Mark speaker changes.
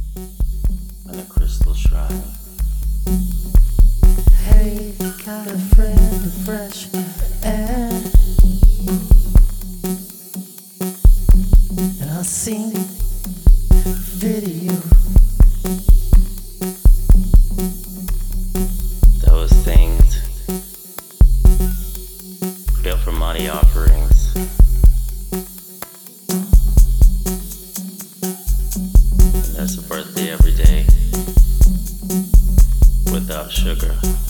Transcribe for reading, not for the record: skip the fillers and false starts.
Speaker 1: and a crystal shrine.
Speaker 2: Hey, got a friend of fresh air, and I've seen video.
Speaker 1: Those things built for money offerings. And there's a birthday every day without sugar.